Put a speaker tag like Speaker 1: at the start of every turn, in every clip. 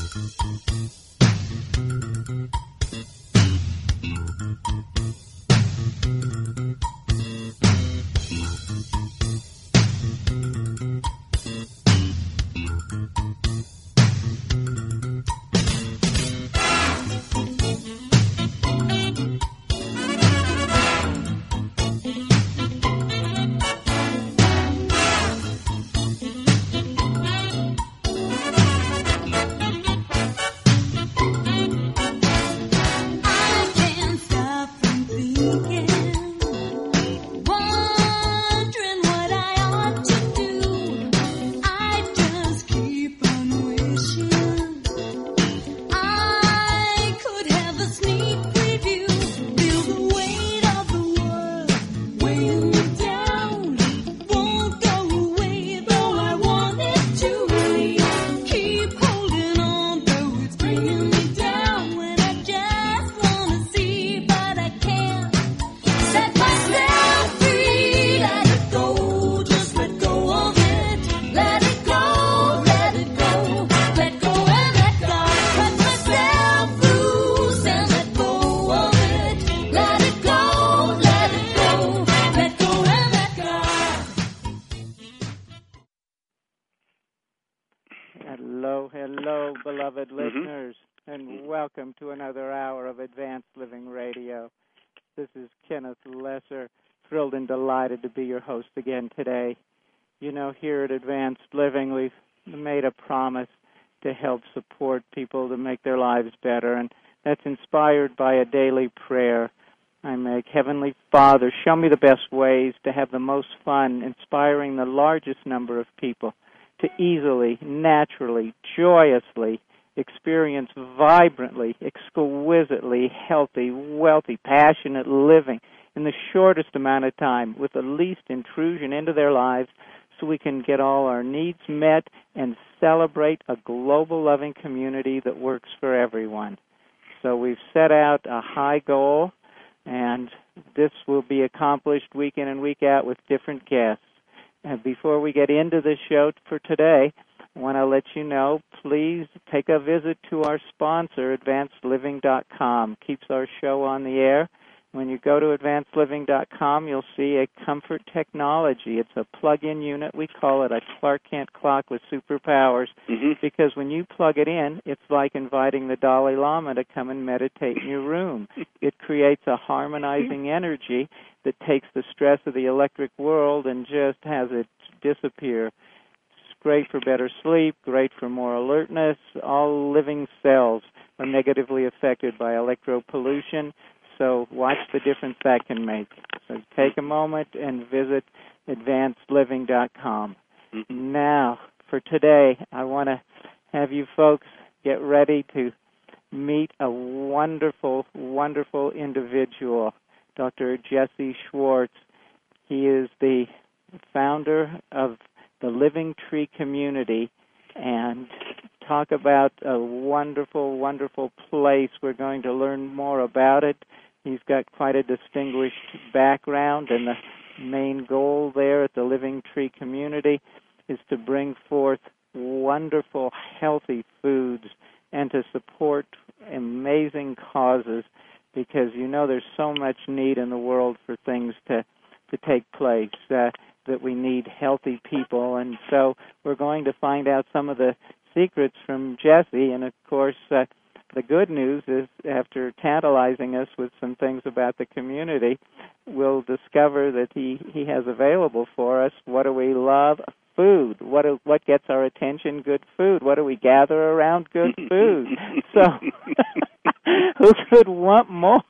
Speaker 1: Hello, beloved listeners, and welcome to another hour of Advanced Living Radio. This is Kenneth Lesser, thrilled and delighted to be your host again today. You know, here at Advanced Living, we've made a promise to help support people to make their lives better, and that's inspired by a daily prayer I make. Heavenly Father, show me the best ways to have the most fun, inspiring the largest number of people to easily, naturally, joyously experience vibrantly, exquisitely healthy, wealthy, passionate living in the shortest amount of time with the least intrusion into their lives so we can get all our needs met and celebrate a global loving community that works for everyone. So we've set out a high goal, and this will be accomplished week in and week out with different guests. And before we get into the show for today, I want to let you know, please take a visit to our sponsor, AdvancedLiving.com. Keeps our show on the air. When you go to AdvancedLiving.com, you'll see a comfort technology. It's a plug-in unit. We call it a Clark Kent clock with superpowers because when you plug it in, it's like inviting the Dalai Lama to come and meditate in your room. It creates a harmonizing energy that takes the stress of the electric world and just has it disappear. It's great for better sleep, great for more alertness. All living cells are negatively affected by electropollution, so watch the difference that can make. So take a moment and visit AdvancedLiving.com. Now, for today, I want to have you folks get ready to meet a wonderful, wonderful individual, Dr. Jesse Schwartz. He is the founder of the Living Tree Community, and talk about a wonderful, wonderful place. We're going to learn more about it. He's got quite a distinguished background, and the main goal there at the Living Tree Community is to bring forth wonderful, healthy foods and to support amazing causes, because you know there's so much need in the world for things to take place, that we need healthy people. And so we're going to find out some of the secrets from Jesse. And, of course, the good news is, after tantalizing us with some things about the community, we'll discover that he has available for us, what do we love? Food. What gets our attention? Good food. What do we gather around? Good food. So who could want more?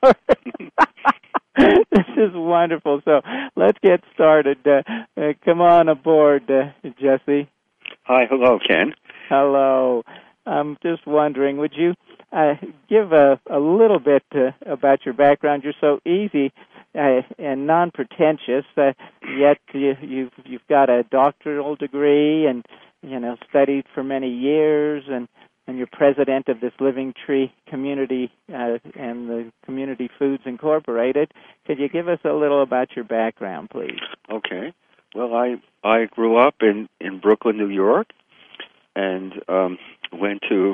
Speaker 1: This is wonderful. So let's get started. Come on aboard, Jesse.
Speaker 2: Hi. Hello, Ken.
Speaker 1: Hello. I'm just wondering, would you give a little bit about your background? You're so easy and non-pretentious, yet you've got a doctoral degree and studied for many years, and you're president of this Living Tree Community and the Community Foods Incorporated. Could you give us a little about your background, please?
Speaker 2: Okay. Well, I grew up in Brooklyn, New York, and went to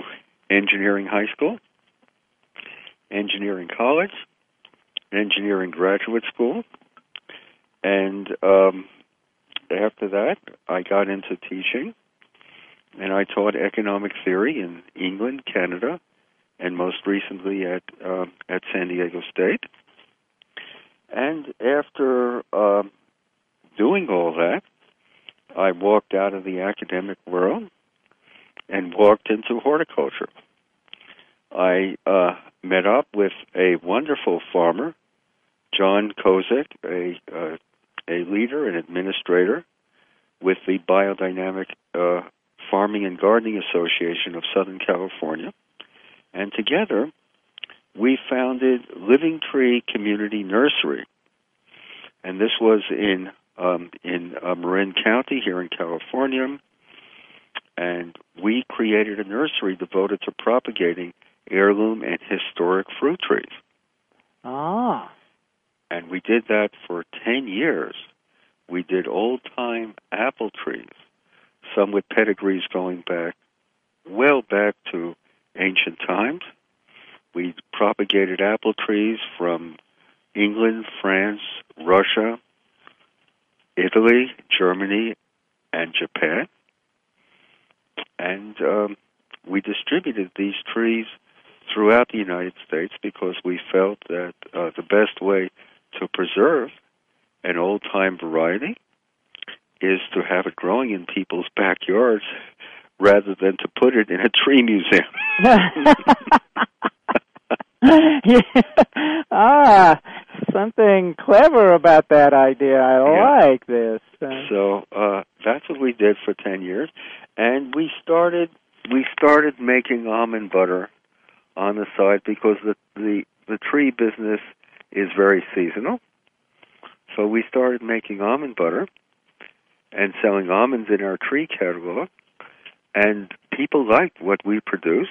Speaker 2: engineering high school, engineering college, engineering graduate school, and after that, I got into teaching, and I taught economic theory in England, Canada, and most recently at San Diego State. And after doing all that, I walked out of the academic world and walked into horticulture. I met up with a wonderful farmer, John Kozik, a leader and administrator with the Biodynamic Farming and Gardening Association of Southern California. And together, we founded Living Tree Community Nursery. And this was in Marin County here in California. And we created a nursery devoted to propagating heirloom and historic fruit trees.
Speaker 1: Ah.
Speaker 2: And we did that for 10 years. We did old-time apple trees, some with pedigrees going well back to ancient times. We propagated apple trees from England, France, Russia, Italy, Germany, and Japan. And we distributed these trees throughout the United States because we felt that the best way to preserve an old-time variety is to have it growing in people's backyards rather than to put it in a tree museum.
Speaker 1: Something clever about that idea. I like this.
Speaker 2: So that's what we did for 10 years. And we started making almond butter on the side because the tree business is very seasonal. So we started making almond butter and selling almonds in our tree catalog, and people liked what we produced,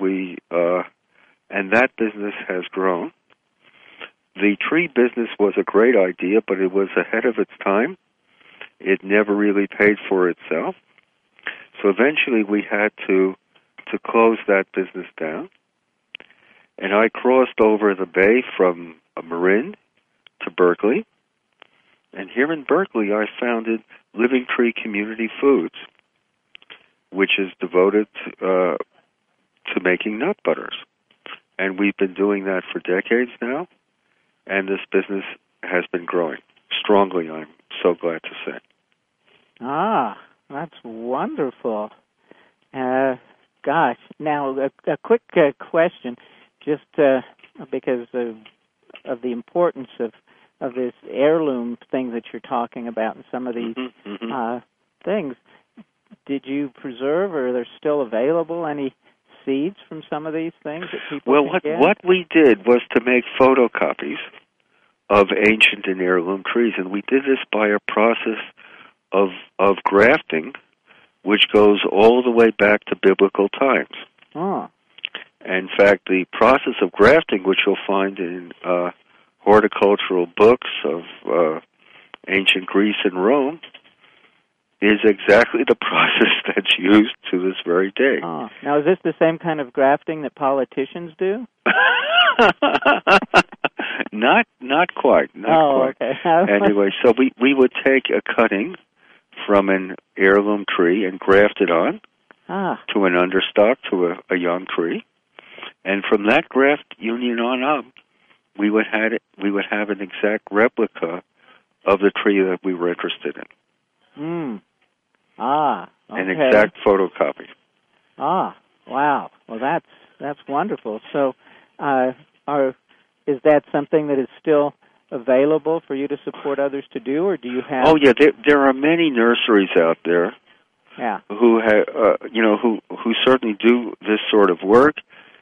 Speaker 2: and that business has grown. The tree business was a great idea, but it was ahead of its time. It never really paid for itself. So eventually we had to close that business down. And I crossed over the bay from Marin to Berkeley. And here in Berkeley, I founded Living Tree Community Foods, which is devoted to making nut butters. And we've been doing that for decades now. And this business has been growing strongly, I'm so glad to say.
Speaker 1: Ah, that's wonderful. Gosh, now a quick question, just because of the importance of this heirloom thing that you're talking about and some of these things. Did you preserve, or are there still available any seeds from some of these things that people can get?
Speaker 2: What we did was to make photocopies of ancient and heirloom trees, and we did this by a process of grafting, which goes all the way back to biblical times.
Speaker 1: Oh.
Speaker 2: In fact, the process of grafting, which you'll find in horticultural books of ancient Greece and Rome, is exactly the process that's used to this very day.
Speaker 1: Oh. Now, is this the same kind of grafting that politicians do?
Speaker 2: Not quite. Not quite.
Speaker 1: Okay.
Speaker 2: Anyway, so we would take a cutting from an heirloom tree and graft it on to an understock, to a young tree. And from that graft union on up, we would have an exact replica of the tree that we were interested in.
Speaker 1: Okay.
Speaker 2: An exact photocopy.
Speaker 1: Wow. Well, that's wonderful. So, is that something that is still available for you to support others to do, or do you have?
Speaker 2: Oh yeah, there are many nurseries out there.
Speaker 1: Yeah.
Speaker 2: Who have who certainly do this sort of work.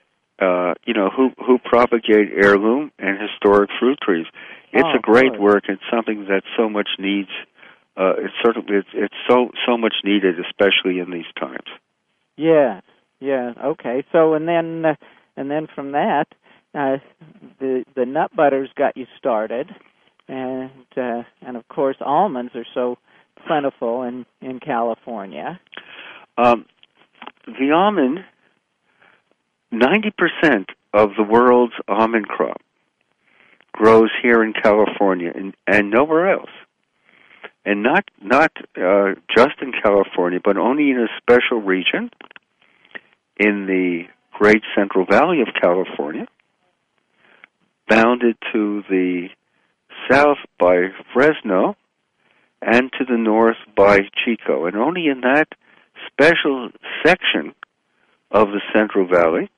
Speaker 2: Who propagate heirloom and historic fruit trees. It's a great work. It's something that so much needs. It's so much needed, especially in these times.
Speaker 1: Yeah. Okay. So and then from that, the nut butters got you started, and of course almonds are so plentiful in California.
Speaker 2: The almond 90% of the world's almond crop grows here in California and nowhere else. And not just in California, but only in a special region in the Great Central Valley of California, bounded to the south by Fresno and to the north by Chico. And only in that special section of the Central Valley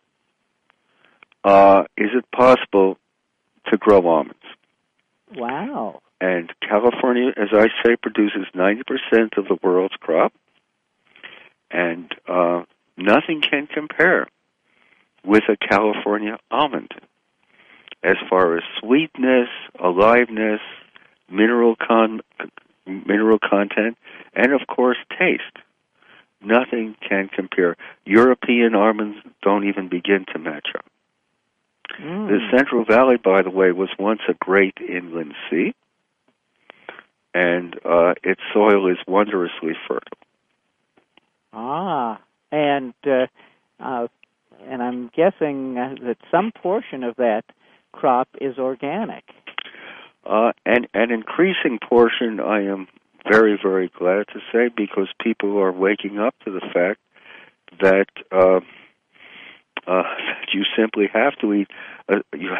Speaker 2: is it possible to grow almonds.
Speaker 1: Wow.
Speaker 2: And California, as I say, produces 90% of the world's crop, and nothing can compare with a California almond as far as sweetness, aliveness, mineral content, and, of course, taste. Nothing can compare. European almonds don't even begin to match up. The Central Valley, by the way, was once a great inland sea, and its soil is wondrously fertile.
Speaker 1: And I'm guessing that some portion of that crop is organic.
Speaker 2: An increasing portion, I am very, very glad to say, because people are waking up to the fact that you simply have to eat. You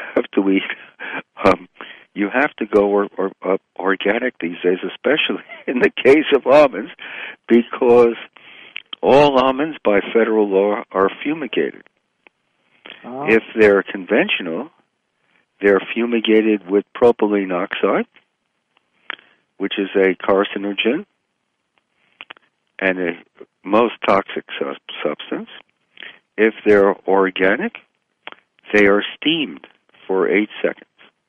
Speaker 2: have to go organic these days, especially in the case of almonds, because all almonds, by federal law, are fumigated. If they're conventional, they're fumigated with propylene oxide, which is a carcinogen and a most toxic substance. If they're organic, they are steamed for 8 seconds.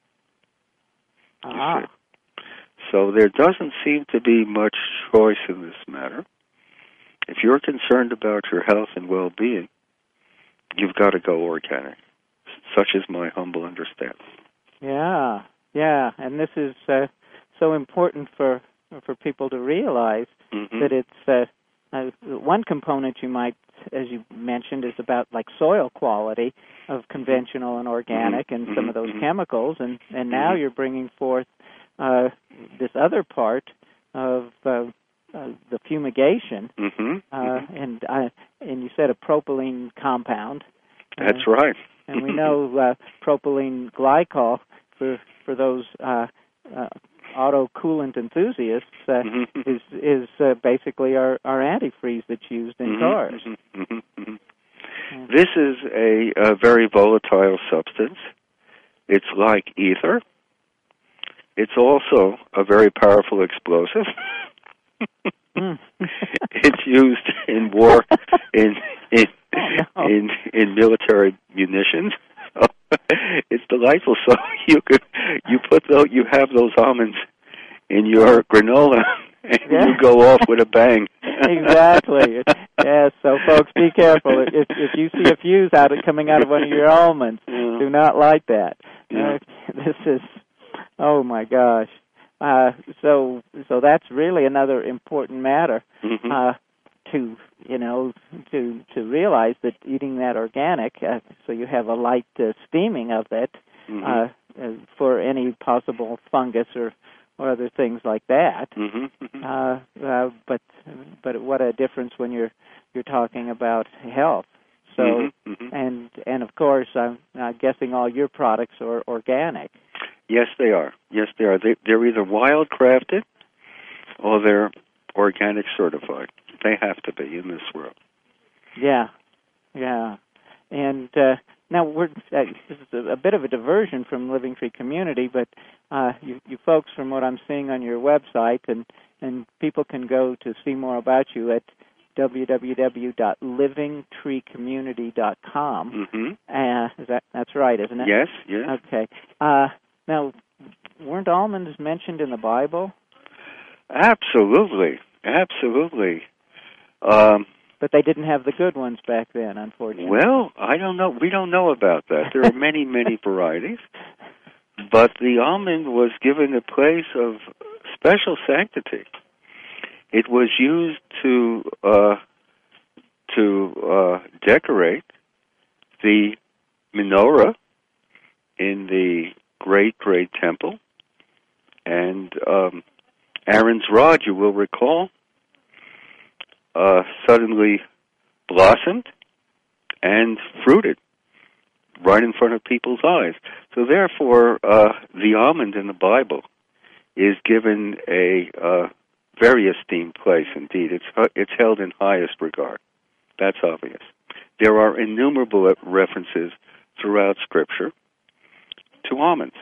Speaker 2: So there doesn't seem to be much choice in this matter. If you're concerned about your health and well-being, you've got to go organic. Such is my humble understanding.
Speaker 1: Yeah, and this is so important for people to realize that it's one component you might, as you mentioned, is about like soil quality of conventional and organic and some of those chemicals, and now you're bringing forth this other part of the fumigation, and you said a propylene compound.
Speaker 2: That's right.
Speaker 1: And we know propylene glycol for those auto coolant enthusiasts is basically our antifreeze that's used in cars.
Speaker 2: This is a very volatile substance. It's like ether. It's also a very powerful explosive. It's used in war, in military munitions. It's delightful. So you have those almonds in your granola, and you go off with a bang.
Speaker 1: Exactly. Yes. So folks, be careful. If you see a fuse coming out of one of your almonds, do not light that. This is, oh my gosh. So that's really another important matter to realize that eating that organic, so you have a light steaming of it for any possible fungus or other things like that. But what a difference when you're talking about health. So and of course, I'm guessing all your products are organic.
Speaker 2: Yes, they are. They're either wildcrafted or they're organic certified. They have to be in this world. Yeah.
Speaker 1: And now this is a bit of a diversion from Living Tree Community, but you folks, from what I'm seeing on your website, and people can go to see more about you at www.livingtreecommunity.com. That's right, isn't it?
Speaker 2: Yes.
Speaker 1: Okay. Now, weren't almonds mentioned in the Bible?
Speaker 2: Absolutely.
Speaker 1: But they didn't have the good ones back then, unfortunately.
Speaker 2: Well, I don't know. We don't know about that. There are many, many varieties. But the almond was given a place of special sanctity. It was used to decorate the menorah in the great temple, and Aaron's rod, you will recall, suddenly blossomed and fruited right in front of people's eyes. So therefore, the almond in the Bible is given a very esteemed place indeed. It's held in highest regard. That's obvious. There are innumerable references throughout Scripture to almonds.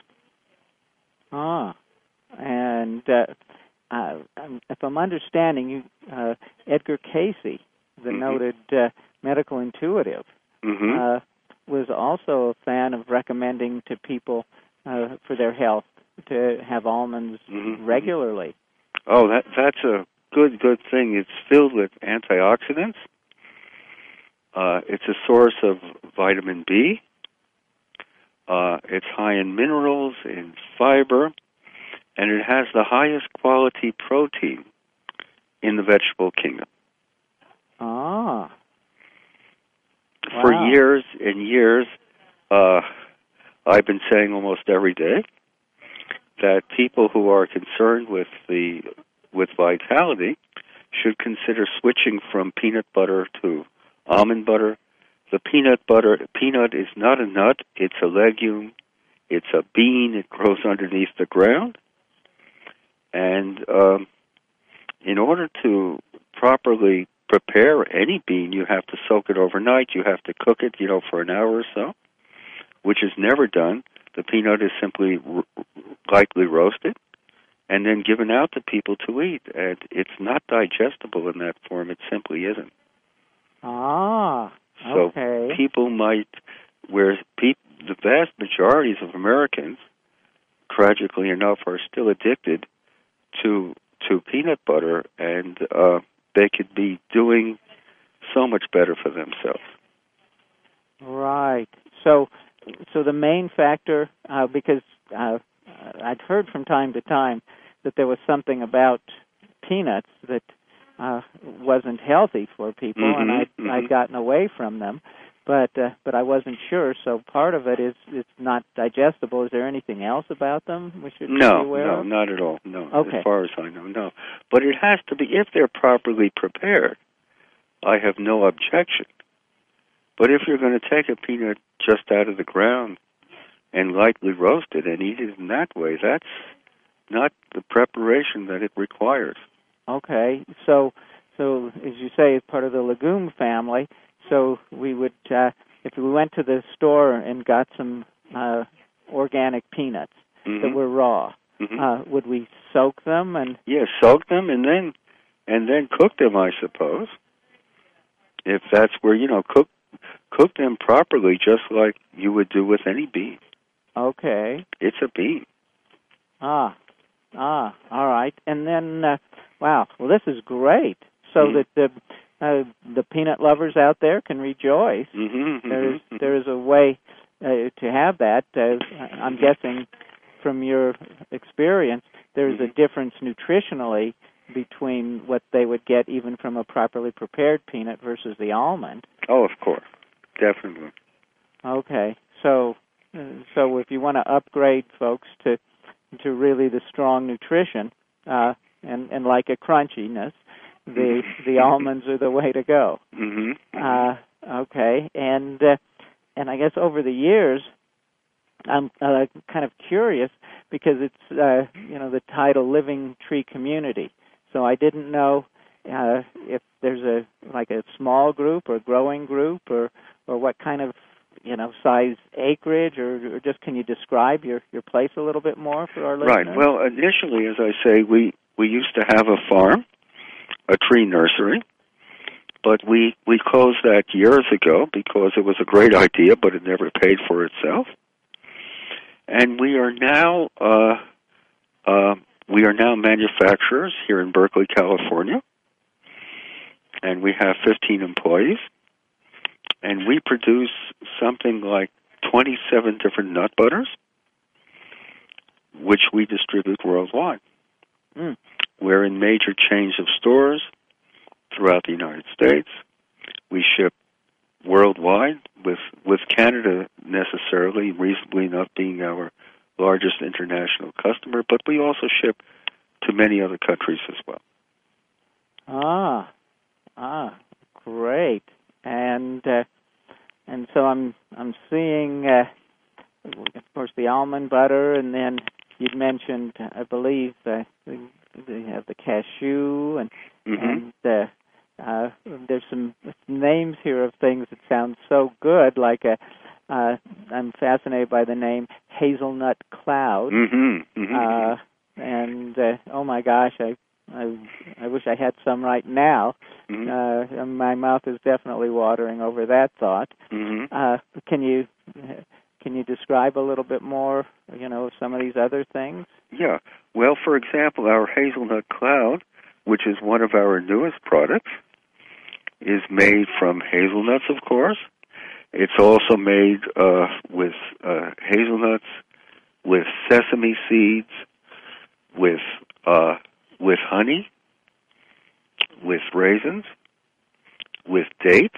Speaker 1: And if I'm understanding you, Edgar Cayce, the noted medical intuitive, was also a fan of recommending to people for their health to have almonds regularly.
Speaker 2: Oh, that's a good thing. It's filled with antioxidants. It's a source of vitamin B. It's high in minerals, in fiber, and it has the highest quality protein in the vegetable kingdom.
Speaker 1: Wow.
Speaker 2: For years and years, I've been saying almost every day that people who are concerned with vitality should consider switching from peanut butter to almond butter. The peanut is not a nut, it's a legume, it's a bean, it grows underneath the ground. And in order to properly prepare any bean, you have to soak it overnight, you have to cook it, for an hour or so, which is never done. The peanut is simply lightly roasted and then given out to people to eat. And it's not digestible in that form. It simply isn't. So people might, the vast majorities of Americans, tragically enough, are still addicted to peanut butter, and they could be doing so much better for themselves.
Speaker 1: Right. So the main factor, because I'd heard from time to time that there was something about peanuts that wasn't healthy for people, and I'd gotten away from them, but I wasn't sure. So part of it is it's not digestible. Is there anything else about them we should be aware of?
Speaker 2: No, not at all. No,
Speaker 1: okay.
Speaker 2: As far as I know, no. But it has to be, if they're properly prepared, I have no objection. But if you're going to take a peanut just out of the ground and lightly roast it and eat it in that way, that's not the preparation that it requires.
Speaker 1: Okay, so as you say, it's part of the legume family. So we would, if we went to the store and got some organic peanuts that were raw, would we soak them and?
Speaker 2: Yes, soak them and then cook them, I suppose. If that's where cook them properly, just like you would do with any bean.
Speaker 1: Okay.
Speaker 2: It's a bean.
Speaker 1: All right. And then, wow, well, this is great. So that the peanut lovers out there can rejoice. There is a way to have that. I'm guessing from your experience, there's a difference nutritionally between what they would get even from a properly prepared peanut versus the almond.
Speaker 2: Oh, of course. Definitely.
Speaker 1: Okay. So if you want to upgrade folks to really the strong nutrition and like a crunchiness, the almonds are the way to go. Okay. And I guess over the years, I'm kind of curious because it's the title Living Tree Community. So I didn't know if there's a small group or growing group or what kind of size acreage or just can you describe your place a little bit more for our listeners?
Speaker 2: Right. Well, initially, as I say, we used to have a farm, a tree nursery, but we closed that years ago because it was a great idea, but it never paid for itself. And we are now manufacturers here in Berkeley, California, and we have 15 employees, and we produce something like 27 different nut butters, which we distribute worldwide. We're in major chains of stores throughout the United States. We ship worldwide, with Canada necessarily, reasonably enough, being our largest international customer, but we also ship to many other countries as well.
Speaker 1: Great. And so I'm seeing, of course, the almond butter, and then you'd mentioned, I believe, they have the cashew, and there's some names here of things that sound so good, like I'm fascinated by the name Hazelnut Cloud. And oh my gosh, I wish I had some right now. My mouth is definitely watering over that thought. Can you describe a little bit more, of some of these other things?
Speaker 2: Yeah. Well, for example, our Hazelnut Cloud, which is one of our newest products, is made from hazelnuts, of course. It's also made with hazelnuts, with sesame seeds, with honey, with raisins, with dates,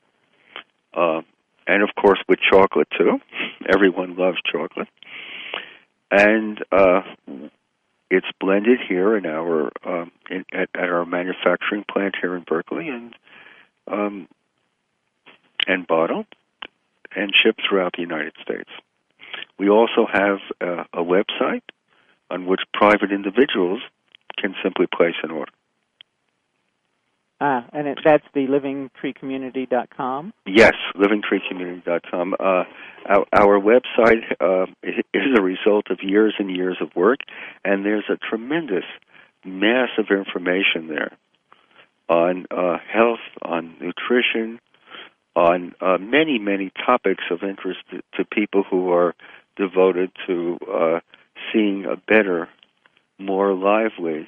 Speaker 2: and of course with chocolate too. Everyone loves chocolate, and it's blended here in our at our manufacturing plant here in Berkeley, and bottled and shipped throughout the United States. We also have a website on which private individuals can simply place an order.
Speaker 1: And that's the livingtreecommunity.com?
Speaker 2: Yes, livingtreecommunity.com. Our website is a result of years and years of work, and there's a tremendous mass of information there on health, on nutrition, on many, many topics of interest to people who are devoted to seeing a better, more lively,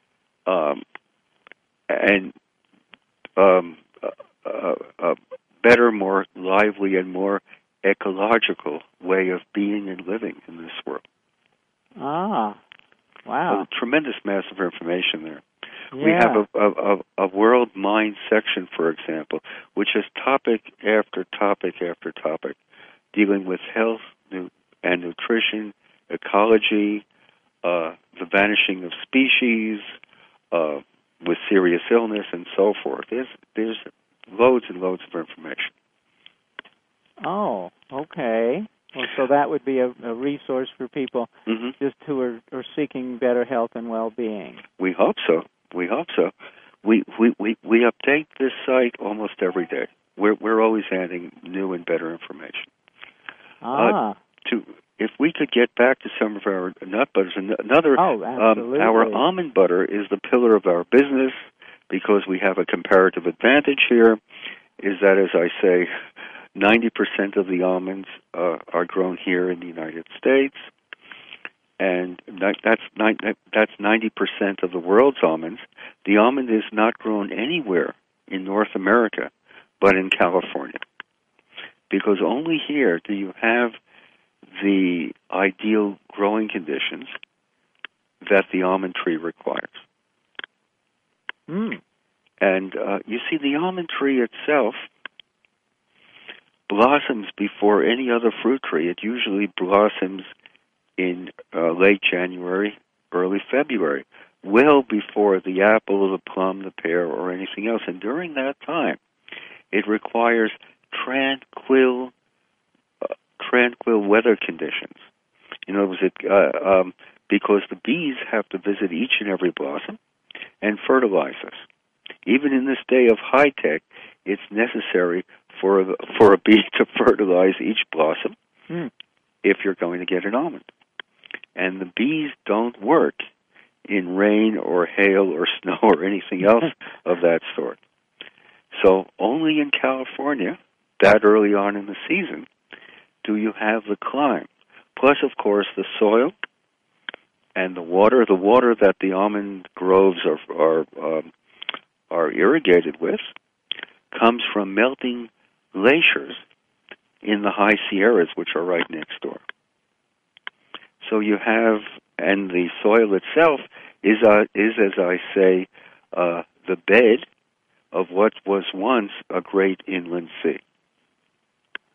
Speaker 2: better, more lively, and more ecological way of being and living in this world.
Speaker 1: Wow.
Speaker 2: A tremendous mass of information there.
Speaker 1: Yeah.
Speaker 2: We have a World Mind section, for example, which is topic after topic after topic, dealing with health and nutrition, ecology, the vanishing of species, with serious illness, and so forth. There's loads and loads of information.
Speaker 1: Oh, okay. Well, so that would be a resource for people just who are seeking better health and well-being.
Speaker 2: We hope so. We update this site almost every day. We're always adding new and better information. If we could get back to some of our nut butters, our almond butter is the pillar of our business because we have a comparative advantage here. Is that, as I say, 90% of the almonds are grown here in the United States, and that's 90% of the world's almonds. The almond is not grown anywhere in North America but in California, because only here do you have the ideal growing conditions that the almond tree requires. And you see, the almond tree itself blossoms before any other fruit tree. It usually blossoms in late January, early February, well before the apple or the plum, the pear, or anything else. And during that time, it requires tranquil weather conditions. In other words, because the bees have to visit each and every blossom and fertilize us. Even in this day of high tech, it's necessary for a bee to fertilize each blossom if you're going to get an almond. And the bees don't work in rain or hail or snow or anything else of that sort. So only in California, that early on in the season, do you have the climb. Plus, of course, the soil and the water that the almond groves are irrigated with comes from melting glaciers in the high Sierras, which are right next door. So you have, and the soil itself is as I say, the bed of what was once a great inland sea.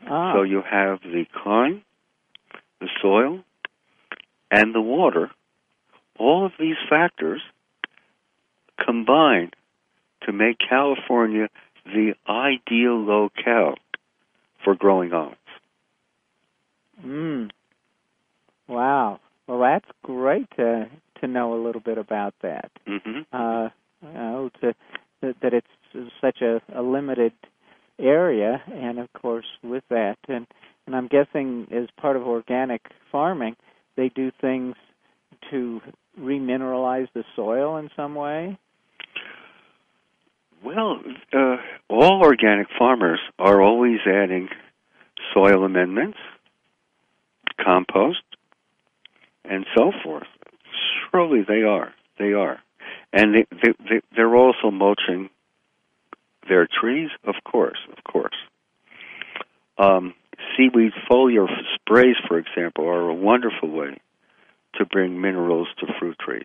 Speaker 2: So you have the climate, the soil, and the water. All of these factors combine to make California the ideal locale for growing olives.
Speaker 1: Wow. Well, that's great to know a little bit about that.
Speaker 2: Mm-hmm.
Speaker 1: That it's such a limited area, and of course with that, and I'm guessing as part of organic farming, they do things to remineralize the soil in some way.
Speaker 2: Well, all organic farmers are always adding soil amendments, compost, and so forth. Surely they are. They are. And they're also mulching their trees, of course. Seaweed foliar sprays, for example, are a wonderful way to bring minerals to fruit trees.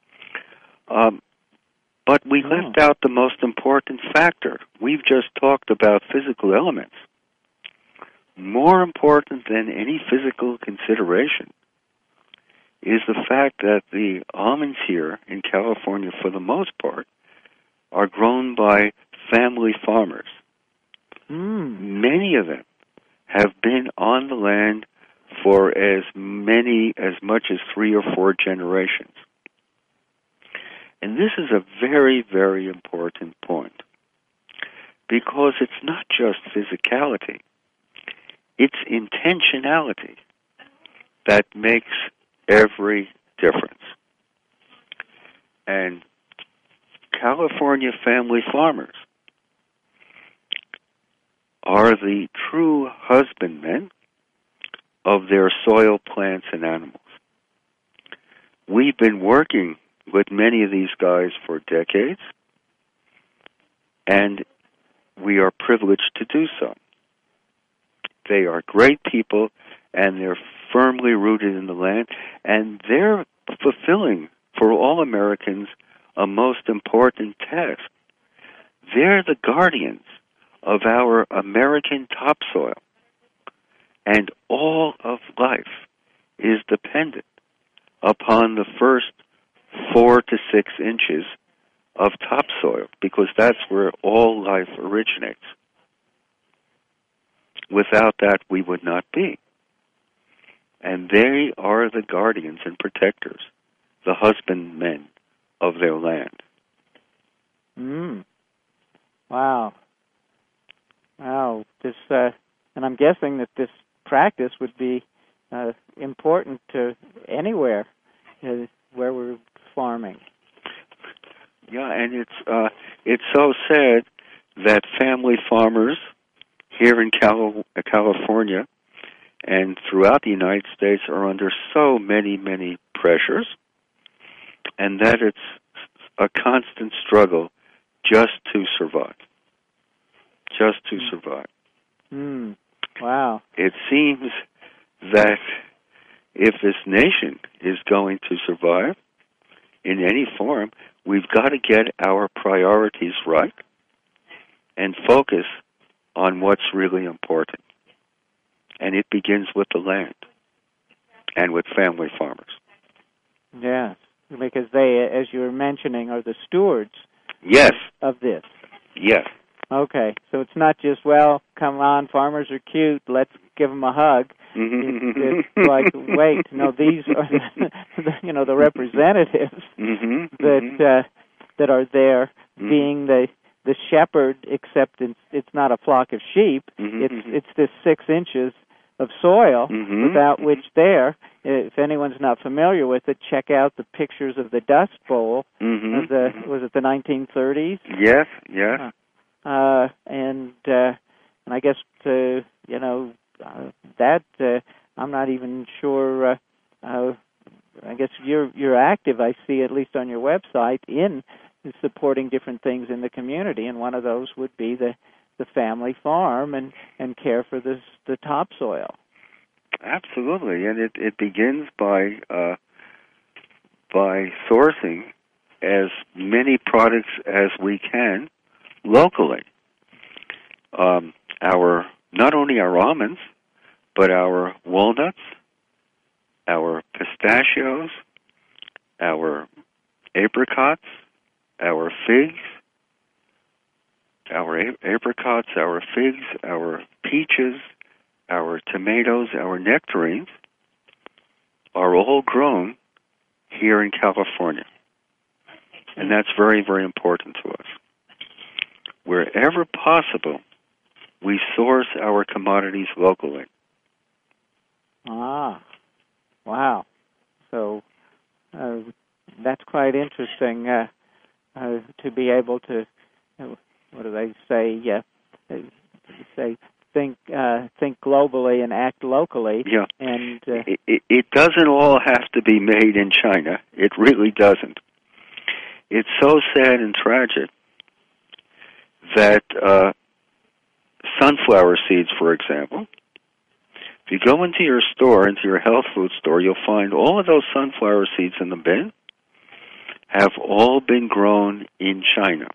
Speaker 2: But we left out the most important factor. We've just talked about physical elements. More important than any physical consideration is the fact that the almonds here in California, for the most part, are grown by family farmers. Many of them have been on the land for as much as 3 or 4 generations. And this is a very, very important point, because it's not just physicality, it's intentionality that makes every difference. And California family farmers are the true husbandmen of their soil, plants, and animals. We've been working with many of these guys for decades, and we are privileged to do so. They are great people, and they're firmly rooted in the land, and they're fulfilling, for all Americans, a most important task. They're the guardians of our American topsoil, and all of life is dependent upon the first 4 to 6 inches of topsoil, because that's where all life originates. Without that, we would not be. And they are the guardians and protectors, the husbandmen of their land.
Speaker 1: Wow. This, and I'm guessing that this practice would be important to anywhere where we're farming.
Speaker 2: Yeah, and it's so sad that family farmers here in California and throughout the United States are under so many, many pressures, and that it's a constant struggle just to survive. Just to survive.
Speaker 1: Wow.
Speaker 2: It seems that if this nation is going to survive in any form, we've got to get our priorities right and focus on what's really important. And it begins with the land and with family farmers.
Speaker 1: Yes, because they, as you were mentioning, are the stewards of this.
Speaker 2: Yes.
Speaker 1: Okay, so it's not just, well, come on, farmers are cute, let's give them a hug. It's like, wait, no, these are the representatives that are there, being the shepherd, except it's not a flock of sheep. It's this 6 inches of soil without which if anyone's not familiar with it, check out the pictures of the Dust Bowl of was it the 1930s?
Speaker 2: Yes.
Speaker 1: And I guess I'm not even sure. I guess you're active. I see, at least on your website, in supporting different things in the community, and one of those would be the family farm and care for the topsoil.
Speaker 2: Absolutely, and it begins by sourcing as many products as we can locally. Our not only our almonds, but our walnuts, our pistachios, our apricots, our figs, our peaches, our tomatoes, our nectarines are all grown here in California. And that's very, very important to us. Wherever possible, we source our commodities locally.
Speaker 1: Ah, wow. So that's quite interesting to be able to, what do they say? Think globally and act locally.
Speaker 2: Yeah.
Speaker 1: And
Speaker 2: it doesn't all have to be made in China. It really doesn't. It's so sad and tragic that sunflower seeds, for example, if you go into your store, into your health food store, you'll find all of those sunflower seeds in the bin have all been grown in China.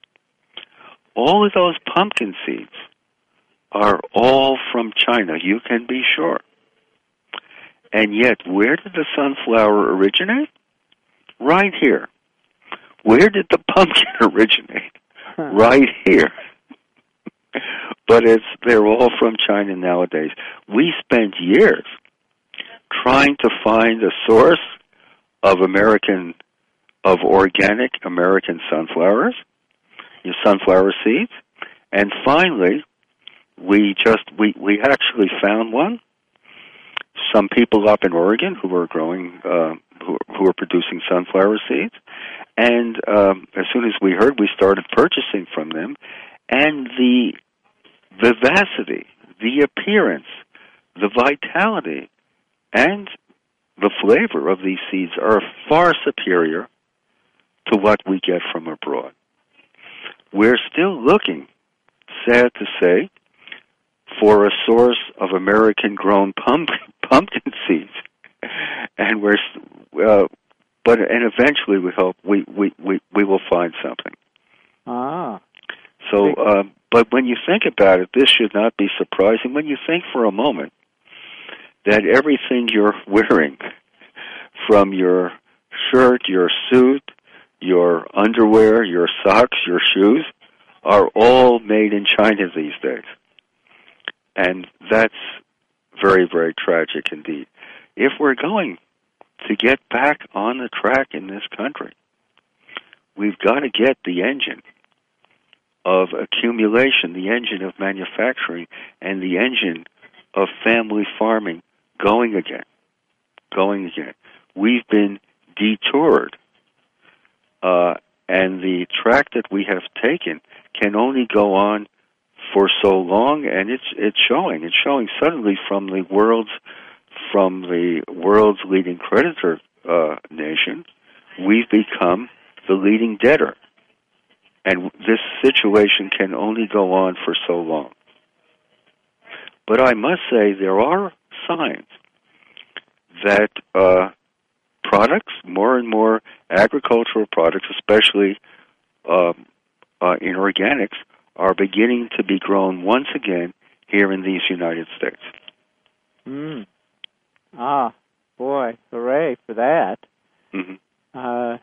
Speaker 2: All of those pumpkin seeds are all from China, you can be sure. And yet, where did the sunflower originate? Right here. Where did the pumpkin originate? Right here. But they're all from China nowadays. We spent years trying to find a source of organic American sunflowers, sunflower seeds, and finally we actually found one. Some people up in Oregon who were growing, who were producing sunflower seeds, and as soon as we heard, we started purchasing from them, and the vivacity, the appearance, the vitality, and the flavor of these seeds are far superior to what we get from abroad. We're still looking, sad to say, for a source of American-grown pumpkin seeds, and eventually we hope we will find something.
Speaker 1: Ah.
Speaker 2: So, but when you think about it, this should not be surprising. When you think for a moment that everything you're wearing, from your shirt, your suit, your underwear, your socks, your shoes, are all made in China these days. And that's very, very tragic indeed. If we're going to get back on the track in this country, we've got to get the engine of accumulation, the engine of manufacturing, and the engine of family farming going again. We've been detoured, and the track that we have taken can only go on for so long, and it's showing suddenly from the world's leading creditor nation, we've become the leading debtor. And this situation can only go on for so long. But I must say there are signs that products, more and more agricultural products, especially in organics, are beginning to be grown once again here in these United States.
Speaker 1: Ah, boy, hooray for that.
Speaker 2: Mm-hmm.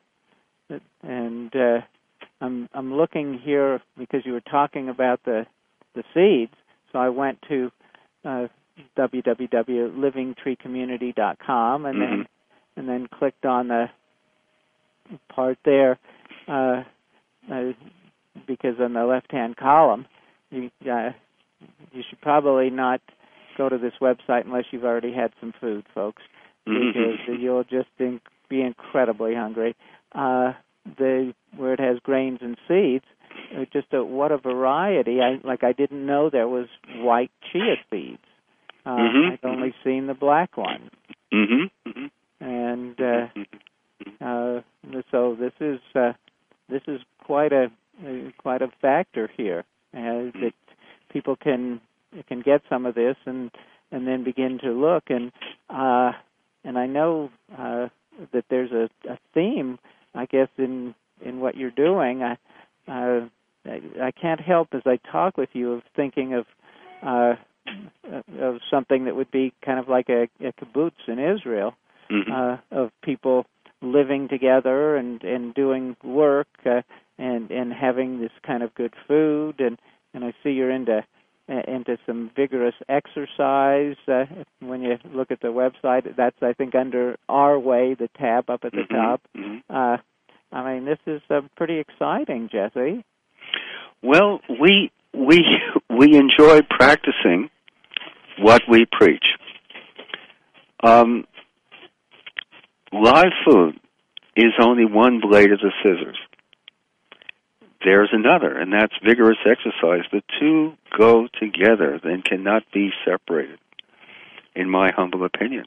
Speaker 1: I'm looking here because you were talking about the seeds, so I went to www.livingtreecommunity.com and then clicked on the part there because on the left-hand column, you should probably not go to this website unless you've already had some food, folks, because you'll just be incredibly hungry. Where it has grains and seeds, what a variety. I didn't know there was white chia seeds. I'd only seen the black one. And so this is quite a factor here, that people can get some of this and then begin to look, and I know that there's a theme, I guess, in what you're doing. I can't help as I talk with you of thinking of of something that would be kind of like a kibbutz in Israel, of people living together and doing work and having this kind of good food. And I see you're into some vigorous exercise. When you look at the website, that's, I think, under Our Way, the tab up at the top. I mean, this is pretty exciting, Jesse.
Speaker 2: Well, we enjoy practicing what we preach. Live food is only one blade of the scissors. There's another, and that's vigorous exercise. The two go together and cannot be separated, in my humble opinion.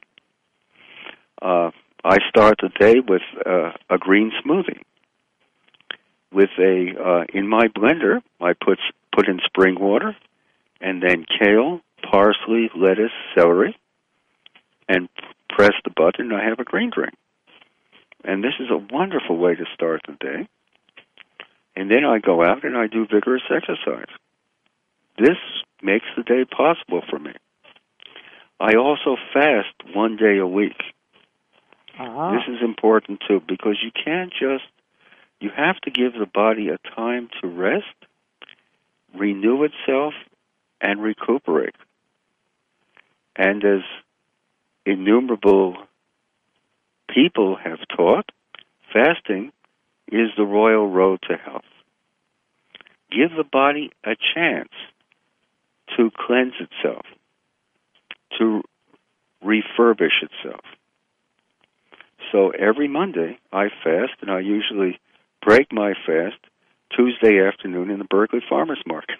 Speaker 2: I start the day with a green smoothie. With in my blender, I put in spring water, and then kale, parsley, lettuce, celery, and press the button, and I have a green drink. And this is a wonderful way to start the day. And then I go out and I do vigorous exercise. This makes the day possible for me. I also fast one day a week. This is important, too, because you have to give the body a time to rest, renew itself, and recuperate. And as innumerable people have taught, fasting is the royal road to health. Give the body a chance to cleanse itself, to refurbish itself. So every Monday I fast, and I usually break my fast Tuesday afternoon in the Berkeley Farmers Market.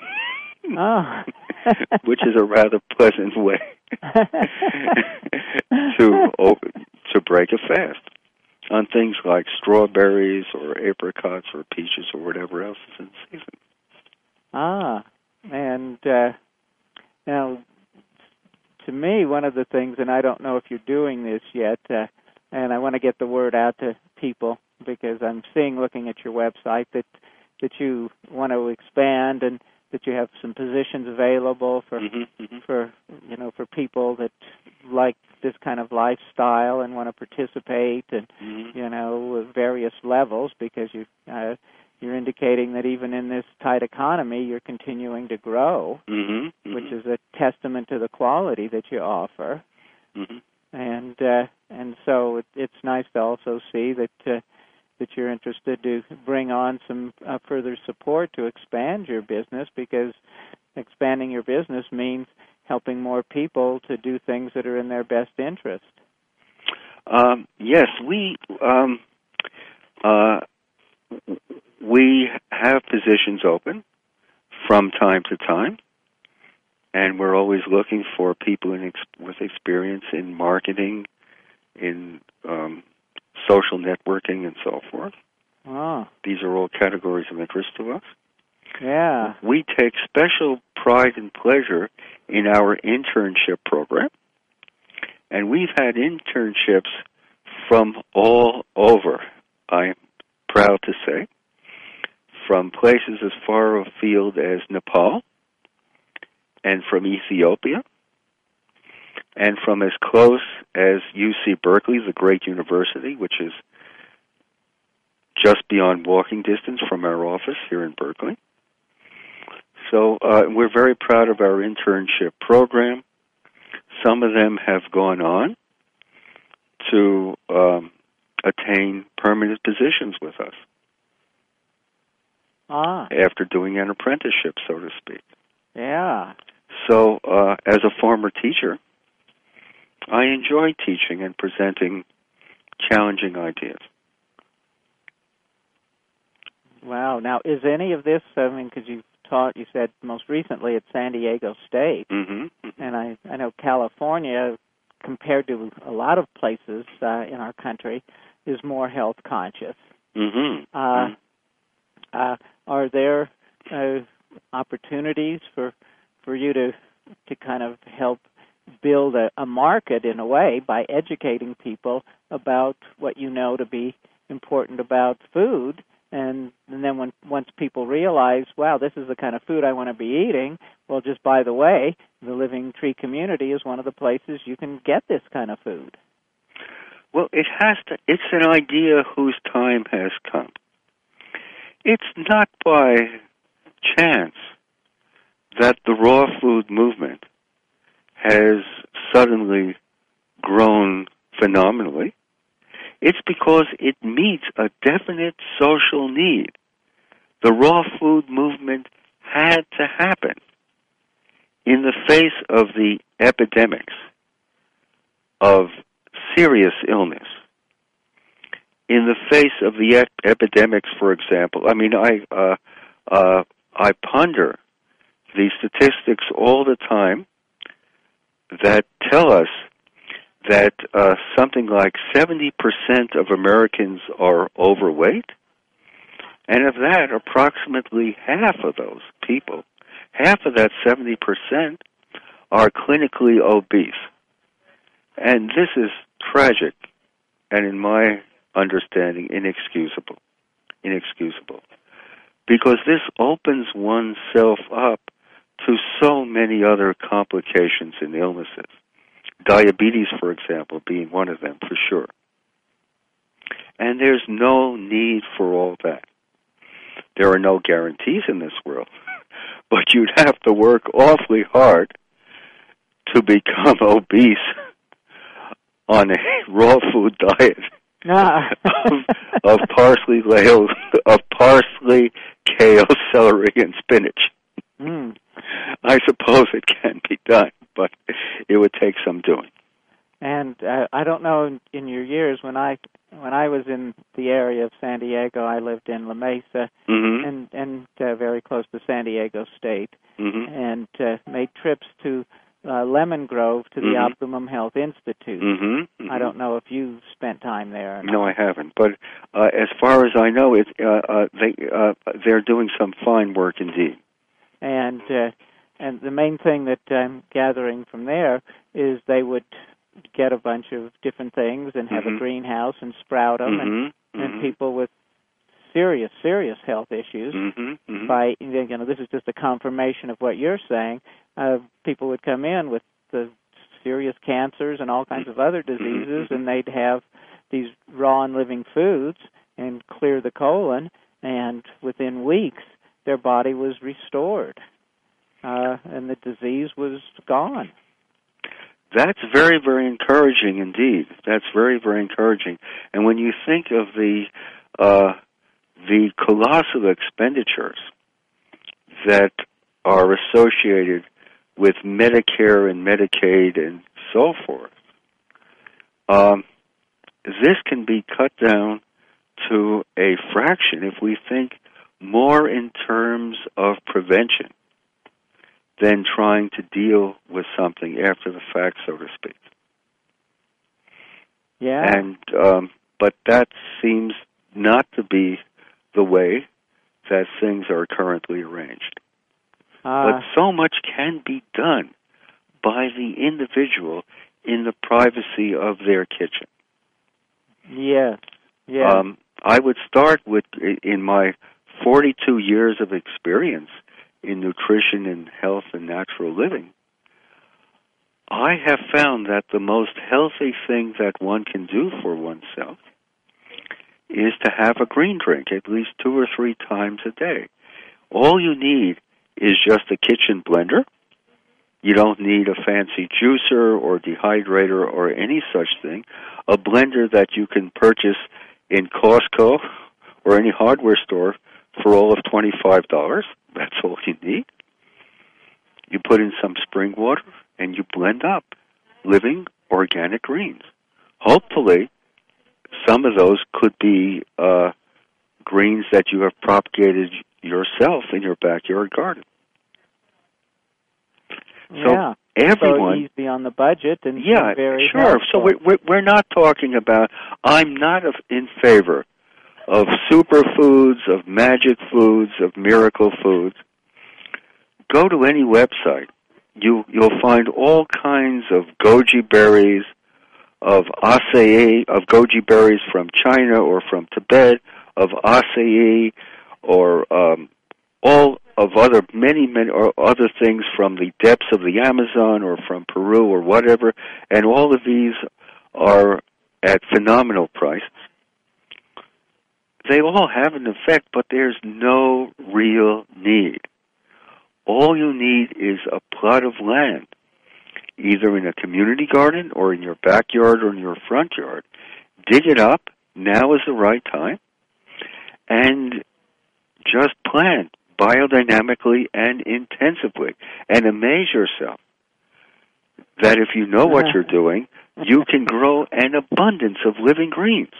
Speaker 2: Which is a rather pleasant way to break a fast on things like strawberries or apricots or peaches or whatever else is in season.
Speaker 1: And now, to me, one of the things, and I don't know if you're doing this yet, and I want to get the word out to people because I'm seeing, looking at your website, that you want to expand and that you have some positions available for people that like this kind of lifestyle and want to participate and with various levels, because you're indicating that even in this tight economy you're continuing to grow, which is a testament to the quality that you offer. And so it's nice to also see that you're interested to bring on some further support to expand your business, because expanding your business means helping more people to do things that are in their best interest. Yes,
Speaker 2: we have positions open from time to time, and we're always looking for people with experience in marketing, in social networking, and so forth. These are all categories of interest to us.
Speaker 1: Yeah.
Speaker 2: We take special pride and pleasure in our internship program, and we've had internships from all over, I'm proud to say, from places as far afield as Nepal, and from Ethiopia, and from as close as UC Berkeley, the great university, which is just beyond walking distance from our office here in Berkeley. So we're very proud of our internship program. Some of them have gone on to attain permanent positions with us after doing an apprenticeship, so to speak.
Speaker 1: Yeah.
Speaker 2: So as a former teacher, I enjoy teaching and presenting challenging ideas.
Speaker 1: Wow. Now, is any of this, because you've taught, you said most recently at San Diego State, and I know California, compared to a lot of places in our country, is more health conscious. Are there opportunities for you to kind of help build a market in a way by educating people about what you know to be important about food And then once people realize, wow, this is the kind of food I want to be eating, well, just by the way, the Living Tree community is one of the places you can get this kind of food.
Speaker 2: Well, it's an idea whose time has come. It's not by chance that the raw food movement has suddenly grown phenomenally. It's because it meets a definite social need. The raw food movement had to happen in the face of the epidemics of serious illness. In the face of the epidemics, for example, I mean, I ponder the statistics all the time that tell us that something like 70% of Americans are overweight, and of that, approximately half of those people, half of that 70%, are clinically obese. And this is tragic, and in my understanding, inexcusable. Because this opens oneself up to so many other complications and illnesses. Diabetes, for example, being one of them, for sure. And there's no need for all that. There are no guarantees in this world, but you'd have to work awfully hard to become obese on a raw food diet of parsley, kale, celery, and spinach.
Speaker 1: Mm.
Speaker 2: I suppose it can be done, but it would take some doing.
Speaker 1: And I don't know, in your years, when I was in the area of San Diego, I lived in La Mesa,
Speaker 2: mm-hmm.
Speaker 1: and very close to San Diego State,
Speaker 2: mm-hmm.
Speaker 1: and made trips to Lemon Grove to the
Speaker 2: mm-hmm.
Speaker 1: Optimum Health Institute.
Speaker 2: Mm-hmm. Mm-hmm.
Speaker 1: I don't know if you spent time there or not.
Speaker 2: No, I haven't. But as far as I know, they're doing some fine work indeed.
Speaker 1: And the main thing that I'm gathering from there is they would get a bunch of different things and have
Speaker 2: mm-hmm.
Speaker 1: a greenhouse and sprout them,
Speaker 2: mm-hmm.
Speaker 1: and people with serious health issues.
Speaker 2: Mm-hmm. Mm-hmm.
Speaker 1: By this is just a confirmation of what you're saying. People would come in with the serious cancers and all kinds of other diseases,
Speaker 2: mm-hmm.
Speaker 1: and they'd have these raw and living foods and clear the colon, and within weeks their body was restored, and the disease was gone.
Speaker 2: That's very, very encouraging indeed. That's very, very encouraging. And when you think of the colossal expenditures that are associated with Medicare and Medicaid and so forth, this can be cut down to a fraction if we think more in terms of prevention than trying to deal with something after the fact, so to speak.
Speaker 1: Yeah.
Speaker 2: And but that seems not to be the way that things are currently arranged. But so much can be done by the individual in the privacy of their kitchen.
Speaker 1: Yes. Yeah.
Speaker 2: I would start with, in my 42 years of experience in nutrition and health and natural living, I have found that the most healthy thing that one can do for oneself is to have a green drink at least 2 or 3 times a day. All you need is just a kitchen blender. You don't need a fancy juicer or dehydrator or any such thing. A blender that you can purchase in Costco or any hardware store for all of $25. That's all you need. You put in some spring water and you blend up living organic greens. Hopefully, some of those could be greens that you have propagated yourself in your backyard garden.
Speaker 1: Yeah.
Speaker 2: So everyone,
Speaker 1: so easy on the budget and
Speaker 2: yeah,
Speaker 1: very
Speaker 2: sure.
Speaker 1: helpful.
Speaker 2: So we're not talking about. I'm not in favor of superfoods, of magic foods, of miracle foods. Go to any website. You'll find all kinds of goji berries, of acai, of goji berries from China or from Tibet, of acai or all of many or other things from the depths of the Amazon or from Peru or whatever, and all of these are at phenomenal prices. They all have an effect, but there's no real need. All you need is a plot of land, either in a community garden or in your backyard or in your front yard. Dig it up. Now is the right time. And just plant biodynamically and intensively. And amaze yourself that if you know what you're doing, you can grow an abundance of living greens.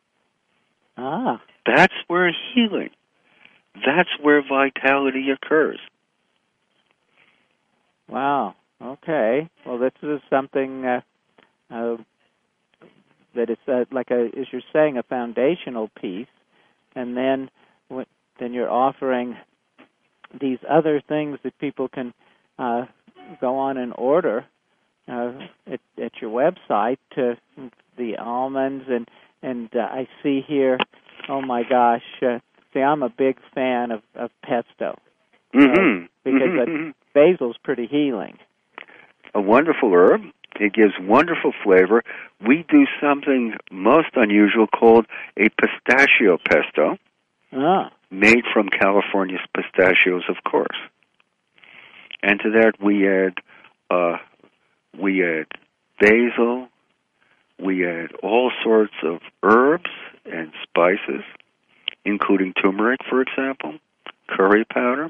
Speaker 2: That's where healing, that's where vitality occurs.
Speaker 1: Wow. Okay. Well, this is something that is like as you're saying, a foundational piece, and then you're offering these other things that people can go on and order at your website. The almonds and I see here. Oh my gosh! See, I'm a big fan of pesto because basil's pretty healing.
Speaker 2: A wonderful herb. It gives wonderful flavor. We do something most unusual called a pistachio pesto, made from California's pistachios, of course. And to that we add basil. We add all sorts of herbs and spices, including turmeric, for example, curry powder,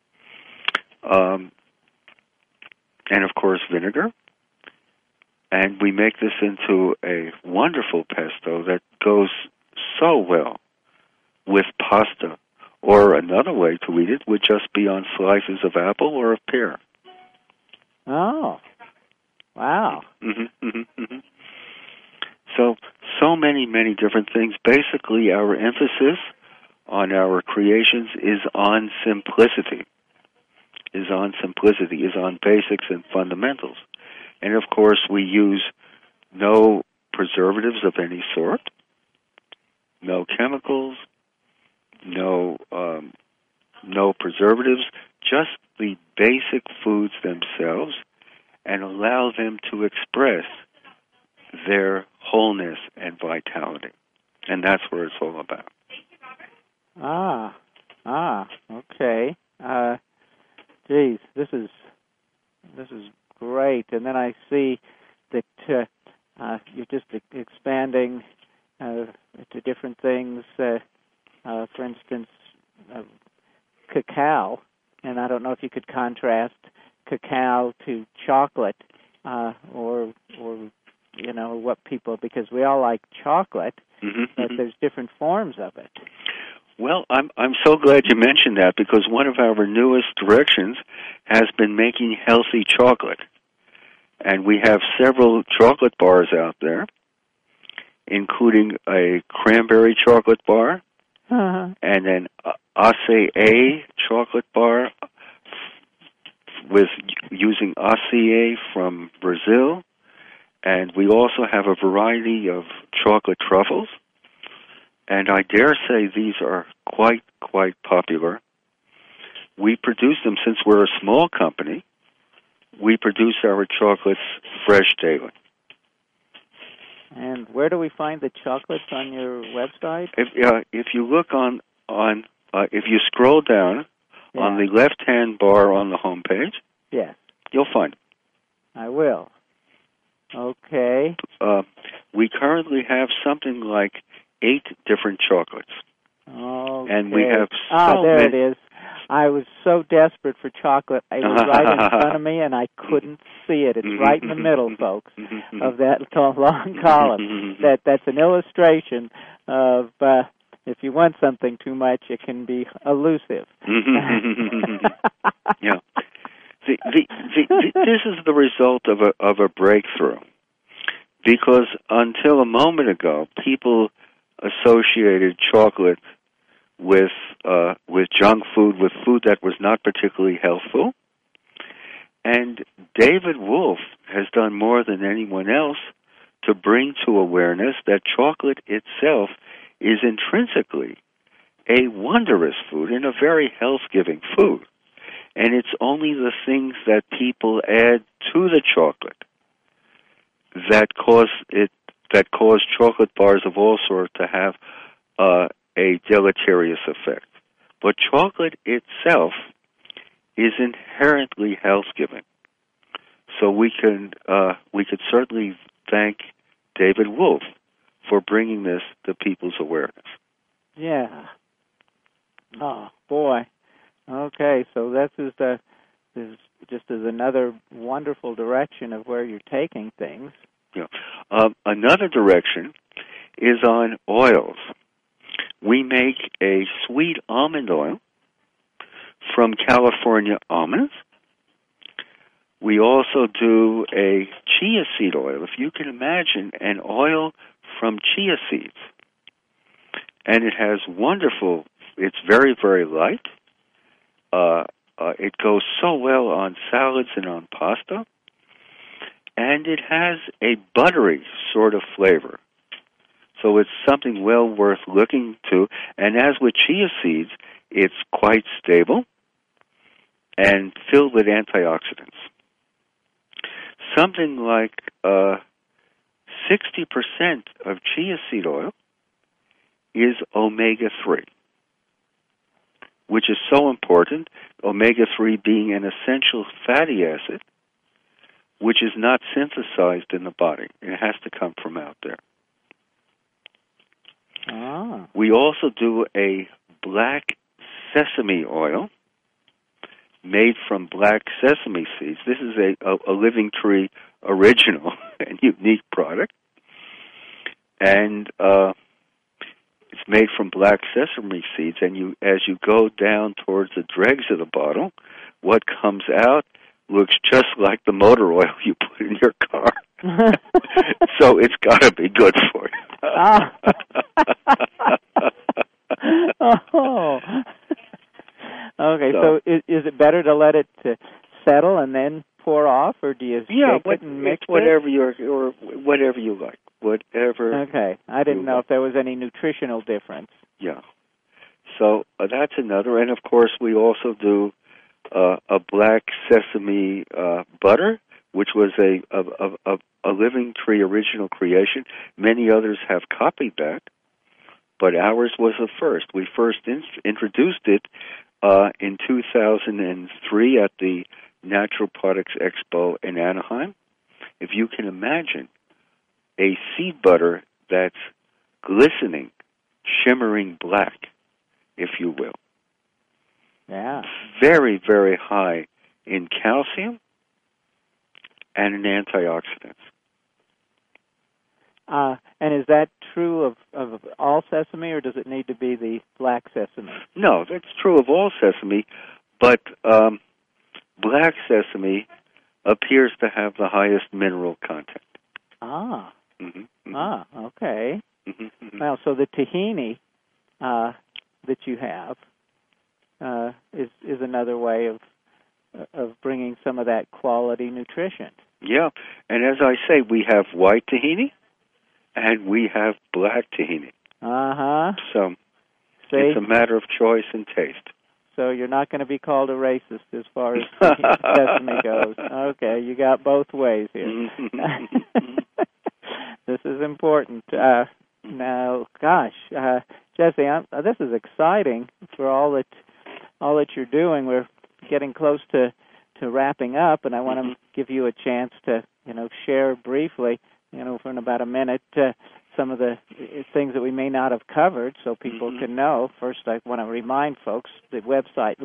Speaker 2: and, of course, vinegar. And we make this into a wonderful pesto that goes so well with pasta. Or another way to eat it would just be on slices of apple or of pear.
Speaker 1: Oh, wow.
Speaker 2: So many different things. Basically, our emphasis on our creations is on simplicity, is on basics and fundamentals. And, of course, we use no preservatives of any sort, no chemicals, no preservatives, just the basic foods themselves, and allow them to express their wholeness and vitality. And that's what it's all about.
Speaker 1: Okay. Geez, this is great. And then I see that you're just expanding to different things. For instance, cacao, and I don't know if you could contrast cacao to chocolate, or you know what people, because we all like chocolate, but there's different forms of it.
Speaker 2: Well, I'm so glad you mentioned that, because one of our newest directions has been making healthy chocolate. And we have several chocolate bars out there, including a cranberry chocolate bar, and an acai chocolate bar with using acai from Brazil. And we also have a variety of chocolate truffles. And I dare say these are quite popular. We produce them, since we're a small company, we produce our chocolates fresh daily.
Speaker 1: And where do we find the chocolates on your website?
Speaker 2: If you look if you scroll down on the left-hand bar on the home page, you'll find it.
Speaker 1: I will. Okay.
Speaker 2: We currently have something like 8 different chocolates.
Speaker 1: Okay.
Speaker 2: And we have
Speaker 1: there it is. I was so desperate for chocolate. It was right in front of me, and I couldn't see it. It's right in the middle, folks, of that long column. That's an illustration of if you want something too much, it can be elusive.
Speaker 2: Yeah. This is the result of a breakthrough, because until a moment ago, people associated chocolate with junk food, with food that was not particularly healthful. And David Wolfe has done more than anyone else to bring to awareness that chocolate itself is intrinsically a wondrous food and a very health-giving food. And it's only the things that people add to the chocolate that cause chocolate bars of all sorts to have a deleterious effect. But chocolate itself is inherently health-giving. So we could certainly thank David Wolfe for bringing this to people's awareness.
Speaker 1: Yeah. Oh boy. Okay, so this is another wonderful direction of where you're taking things.
Speaker 2: Yeah. Another direction is on oils. We make a sweet almond oil from California almonds. We also do a chia seed oil. If you can imagine an oil from chia seeds. And it has it's very, very light. It goes so well on salads and on pasta. And it has a buttery sort of flavor. So it's something well worth looking to. And as with chia seeds, it's quite stable and filled with antioxidants. Something like 60% of chia seed oil is omega-3, which is so important, omega-3 being an essential fatty acid, which is not synthesized in the body. It has to come from out there.
Speaker 1: Ah.
Speaker 2: We also do a black sesame oil made from black sesame seeds. This is a Living Tree original and unique product. And it's made from black sesame seeds, and as you go down towards the dregs of the bottle, what comes out looks just like the motor oil you put in your car. So it's got to be good for you.
Speaker 1: Ah. Oh. Okay, so is it better to let it settle and then pour off, or do you shake it and mix it?
Speaker 2: Whatever you like. Whatever.
Speaker 1: Okay, I didn't know if there was any nutritional difference.
Speaker 2: Yeah. So that's another, and of course we also do a black sesame butter, which was a Living Tree original creation. Many others have copied that, but ours was the first. We first introduced it in 2003 at the Natural Products Expo in Anaheim. If you can imagine a seed butter that's glistening, shimmering black, if you will.
Speaker 1: Yeah.
Speaker 2: Very, very high in calcium and in antioxidants.
Speaker 1: And is that true of all sesame, or does it need to be the black sesame?
Speaker 2: No, that's true of all sesame, but black sesame appears to have the highest mineral content.
Speaker 1: Ah.
Speaker 2: Mm-hmm, mm-hmm.
Speaker 1: Ah, okay.
Speaker 2: Mm-hmm, mm-hmm.
Speaker 1: Well, so the tahini that you have is another way of bringing some of that quality nutrition.
Speaker 2: Yeah, and as I say, we have white tahini and we have black tahini.
Speaker 1: Uh-huh.
Speaker 2: So it's a matter of choice and taste.
Speaker 1: So you're not going to be called a racist as far as sesame goes. Okay, you got both ways here. This is important. Now, gosh, Jesse, this is exciting for all that you're doing. We're getting close to wrapping up, and I want to give you a chance to, share briefly, for about a minute, some of the things that we may not have covered so people can know. First, I want to remind folks the website,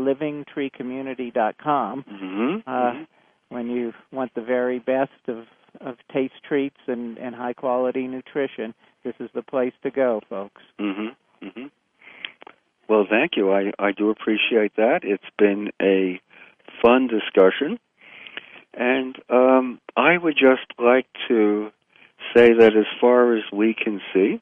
Speaker 1: livingtreecommunity.com. When you want the very best of taste treats and high-quality nutrition, this is the place to go, folks.
Speaker 2: Mm-hmm. Mm-hmm. Well, thank you. I do appreciate that. It's been a fun discussion. And I would just like to say that as far as we can see,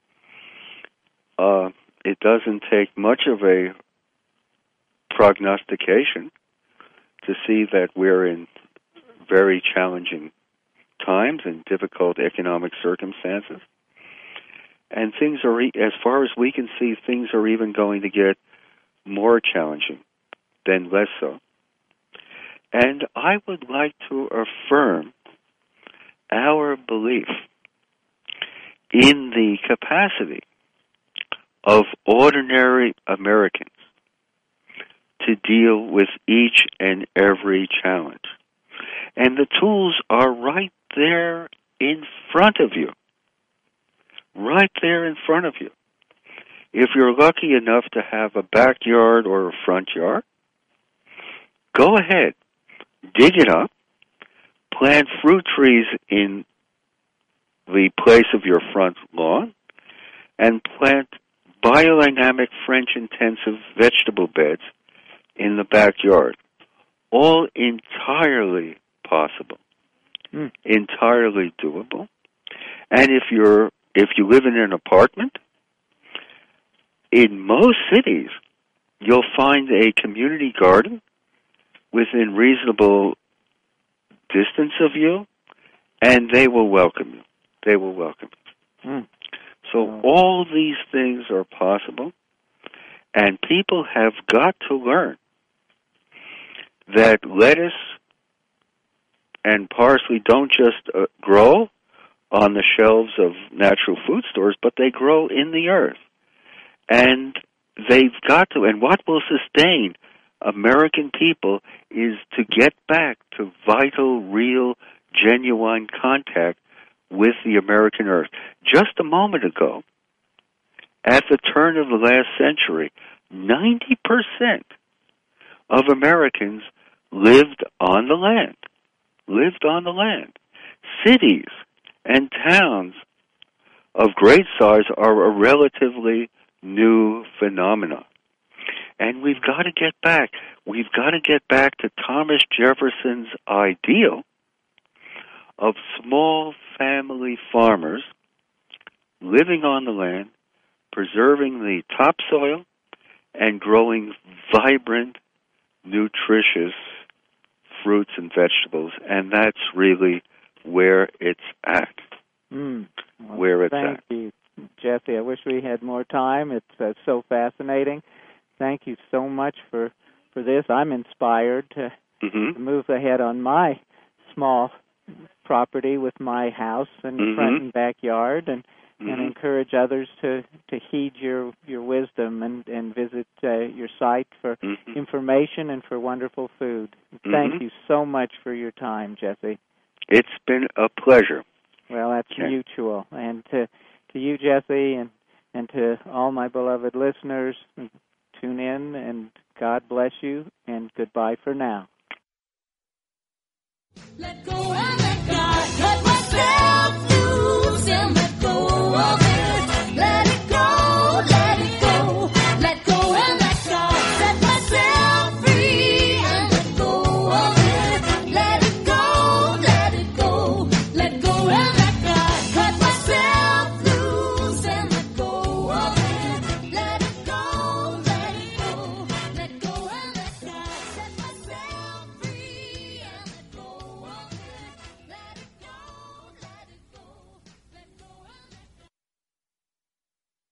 Speaker 2: it doesn't take much of a prognostication to see that we're in very challenging times and difficult economic circumstances. and things are, as far as we can see, things are even going to get more challenging than less so. And I would like to affirm our belief in the capacity of ordinary Americans to deal with each and every challenge. And the tools are right there in front of you. Right there in front of you. If you're lucky enough to have a backyard or a front yard, go ahead, dig it up, plant fruit trees in the place of your front lawn, and plant biodynamic French-intensive vegetable beds in the backyard. All entirely possible, entirely doable. And if you live in an apartment, in most cities, you'll find a community garden within reasonable distance of you, and they will welcome you. They will welcome you. So all these things are possible, and people have got to learn that lettuce and parsley don't just grow on the shelves of natural food stores, but they grow in the earth. And they've got to, and what will sustain American people is to get back to vital, real, genuine contact with the American earth. Just a moment ago, at the turn of the last century, 90% of Americans lived on the land. Lived on the land. Cities and towns of great size are a relatively new phenomenon. And we've got to get back. We've got to get back to Thomas Jefferson's ideal of small family farmers living on the land, preserving the topsoil, and growing vibrant, nutritious fruits and vegetables. And that's really where it's at.
Speaker 1: Well, where it's at. Thank you, Jesse. I wish we had more time. It's so fascinating. Thank you so much for this. I'm inspired to move ahead on my small property with my house and front and backyard, and encourage others to heed your wisdom and visit your site for information and for wonderful food. Thank you so much for your time, Jesse.
Speaker 2: It's been a pleasure.
Speaker 1: Well, that's mutual. And to you, Jesse, and to all my beloved listeners, tune in, and God bless you, and goodbye for now. Let go.